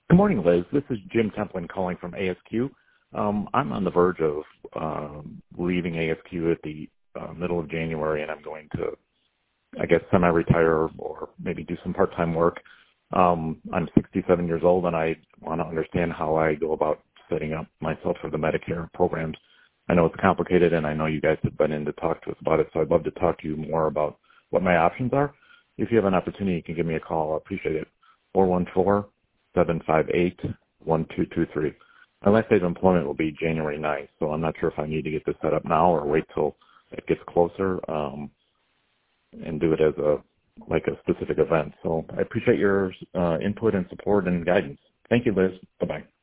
Good morning, Liz. This is Jim Templin calling from ASQ. I'm on the verge of leaving ASQ at the middle of January, and I'm going to, I guess, semi-retire or maybe do some part-time work. I'm 67 years old, and I want to understand how I go about setting up myself for the Medicare programs. I know it's complicated, and I know you guys have been in to talk to us about it, so I'd love to talk to you more about what my options are. If you have an opportunity, you can give me a call. I appreciate it. 414-758-1223. My last day of employment will be January 9th, so I'm not sure if I need to get this set up now or wait till it gets closer and do it as a specific event. So I appreciate your input and support and guidance. Thank you, Liz. Bye-bye.